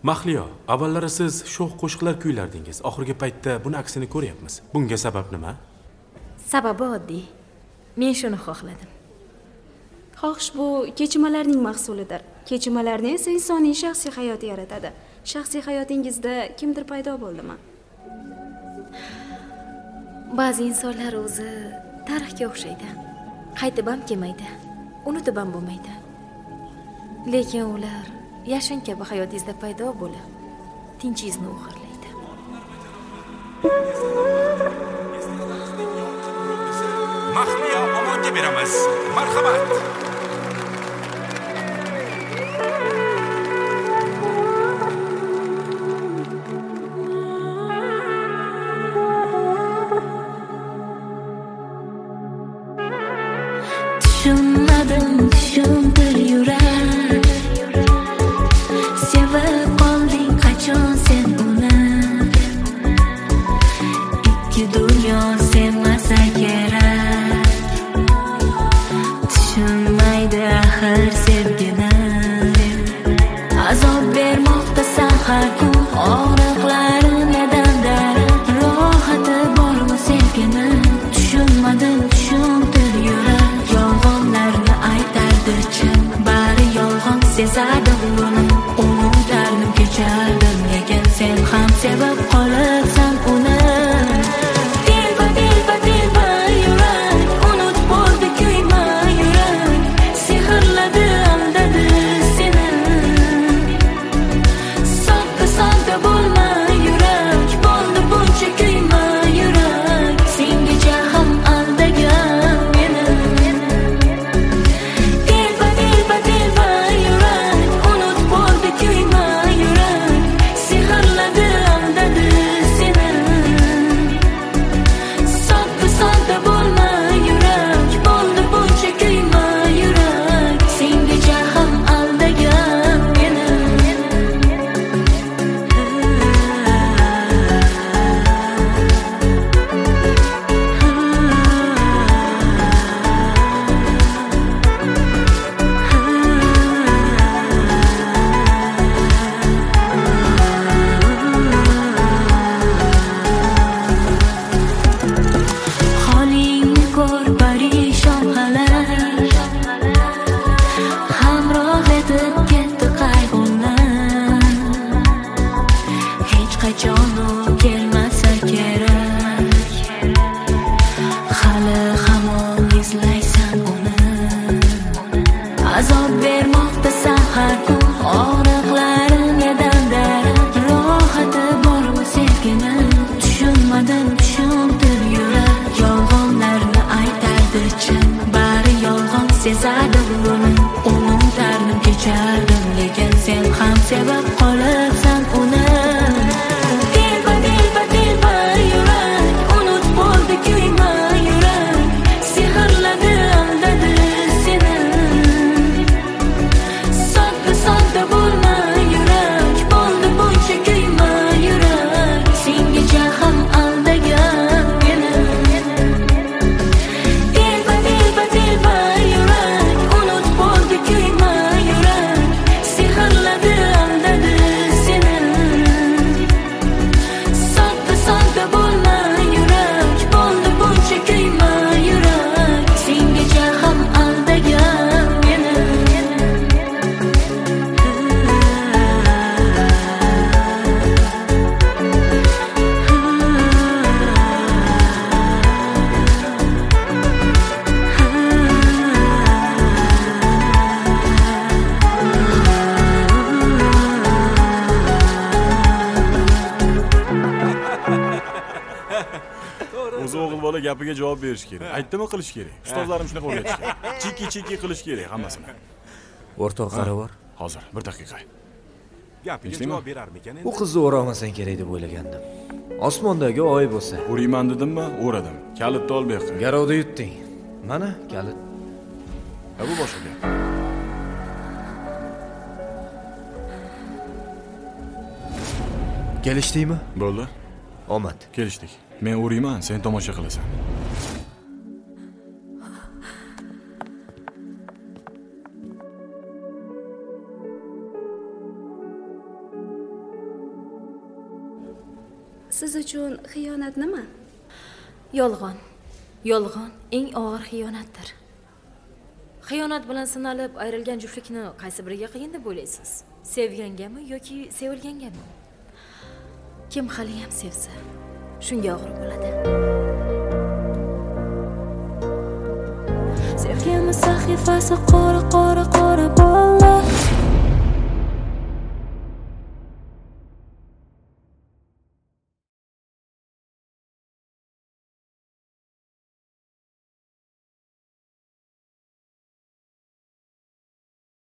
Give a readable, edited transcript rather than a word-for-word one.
Mahliyo, avvallari siz sho'x qo'shiqlar kuylardingiz. Oxirgi paytda buni aksini ko'ryapmiz. Bunga sabab nima? Sababi oddiy. Men shuni xohladim. Xohish bu kechimalarning mahsulidir. Kechimalarni esa insonning shaxsiy hayoti yaratadi. Shaxsiy hayotingizda kimdir paydo bo'ldimi? Ba'zi insonlar o'zi tarixga o'xshaydi. Qaytib ham kelmaydi. Unutib ham bo'lmaydi. Lekin ular yashin kabi hayotingizda paydo bo'lib, tinchingizni o'g'irlaydi. Mahliyo omonga beramiz. Marhamat. Tushunmadim, tushuntir yurak. Sevib qolding qachon sen uni? Ikki dunyo sevmasa kerak. Tushunmaydi axir sevgini. Azob bermoqda sahar kun og'riqlari nedandir. Rohati bormi sevgini? Tushunmadim, tushuntir yurak. Yolg'onlarni aytardi chin, bari yolg'on sezardim buni. Unutardim, kechardim, lekin sen ham sevib qolibsan uni. Dilba, dilba, dilba yurak, unutib bo'ldi kuyma yurak. Sehrladi, aldadi seni. Sodda, sodda bo'lma yurak, bo'ldi buncha kuyma yurak. Sengacha ham aldagan meni. Dilba, dilba, dilba yurak, unutib bo'ldi kuyma yurak. Sehrladi, aldadi seni. Sodda, sodda bo'lma yurak, bo'ldi buncha kuyma yurak. Sengacha ham aldagan meni. Holingni ko'r parishon halar. Hamroh etib ketdi qayg'ular. Hech qachon u kelmasa kerak. Hali hamon izlaysan uni. Azob bermoqda sahar kun og'riqlari nedandir. Rohati bormi sevgini? Tushunmadim, tushuntir yurak. Yolg'onlarni aytardi chin, bari yolg'on sezardim buni. Unutardim, kechardim, lekin sen ham sevib qolibsan uni. Dilba, dilba, dilba yurak, unutib bo'ldi kuyma yurak. Sehrladi, aldadi seni. Sodda, sodda bo'lma yurak, bo'ldi buncha kuyma yurak. Sengacha ham aldagan meni. Dilba, dilba, dilba yurak, unutib bo'ldi kuyma yurak. Sehrladi, aldadi seni. Sodda, sodda bo'lma yurak, bo'ldi buncha kuyma yurak. Sengacha ham aldagan meni. O'zi o'g'il bola gapiga javob berish kerak. Aytdimi qilish kerak. Ustozlarim shunaqa o'rgatishgan. Chiki qilish kerak hammasini. O'rtoq qarovor. Hozir 1 daqiqa. Gapiga javob berarmikan endi? U qizni o'ramasang kerak deb o'ylagandim. Osmondagi oy bo'lsa. Uriyman dedimmi? O'radim. Kalitni ol bu yoqqa. Garovda yutding. Mana kalit. Ha, bu boshqa gap. Kelishdingmi? Bo'ldi. Omad. Kelishdik. Men uriyman, sen tomosha qilasan. siz uchun xiyonat nima? Yolg'on. Yolg'on eng og'ir xiyonatdir. Xiyonat bilan sinalib ayrilgan juftlikni qaysi biriga qiyin deb o'ylaysiz? Sevgangami yoki sevilgangami? Kim hali ham sevsa, shunga og'ir bo'ladi. Sevgimiz sahifasi qora qora qora bo'ldi.